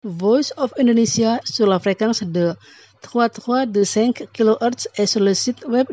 Voice of Indonesia sur la fréquence de 3325 kHz et sur le site web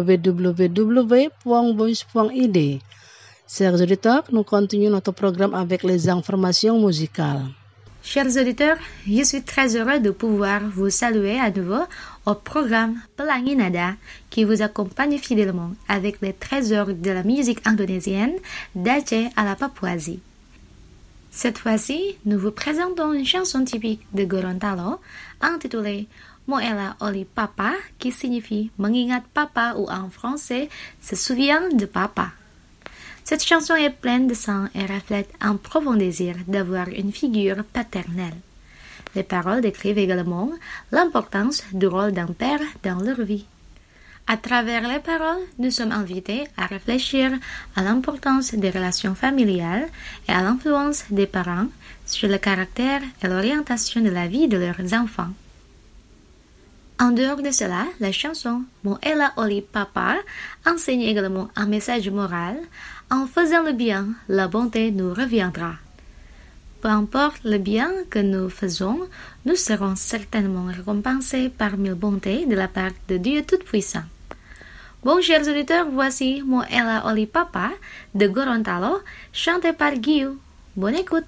www.voice.id. Chers auditeurs, nous continuons notre programme avec les informations musicales. Chers auditeurs, je suis très heureux de pouvoir vous saluer à nouveau au programme Pelangi Nada qui vous accompagne fidèlement avec les trésors de la musique indonésienne d'Aceh à la Papouasie. Cette fois-ci, nous vous présentons une chanson typique de Gorontalo intitulée Moela Oli Papa qui signifie mengingat papa ou en français se souvient de papa. Cette chanson est pleine de sang et reflète un profond désir d'avoir une figure paternelle. Les paroles décrivent également l'importance du rôle d'un père dans leur vie. À travers les paroles, nous sommes invités à réfléchir à l'importance des relations familiales et à l'influence des parents sur le caractère et l'orientation de la vie de leurs enfants. En dehors de cela, la chanson Moela Oli Papa enseigne également un message moral. En faisant le bien, la bonté nous reviendra. Peu importe le bien que nous faisons, nous serons certainement récompensés par mille bontés de la part de Dieu Tout-Puissant. Bon, chers auditeurs, voici Moela Oli Papa de Gorontalo, chanté par Guillaume. Bonne écoute!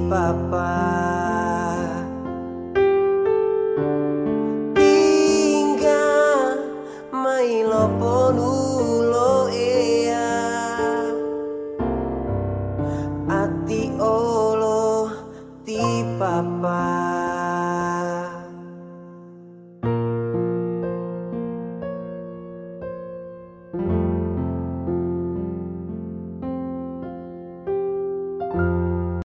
papa tinggal mai lopo nulo ea ati olo ti papa